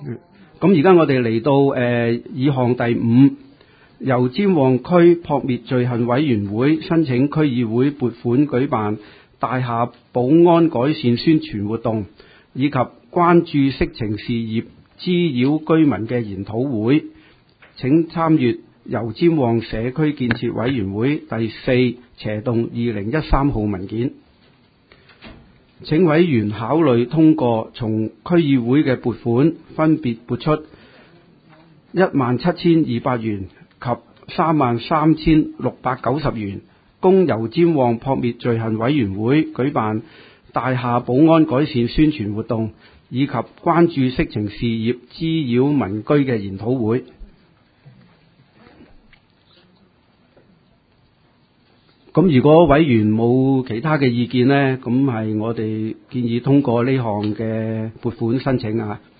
咁而家我哋嚟到議項第5，由尖旺區撲滅罪行委員會申請區議會撥款舉辦大廈保安改善宣傳活動，以及關注色情事業滋擾居民嘅研討會。請參閱油尖旺社區建設委員會第4/2013號文件。請委員考慮通過從區議會嘅撥款分別撥出17,200元及33,690元，供油尖旺撲滅罪行委員會舉辦大廈保安改善宣傳活動，以及關注色情事業滋擾民居嘅研討會。咁如果委員冇其他嘅意見呢，咁係我哋建議通過呢項嘅撥款申請啊。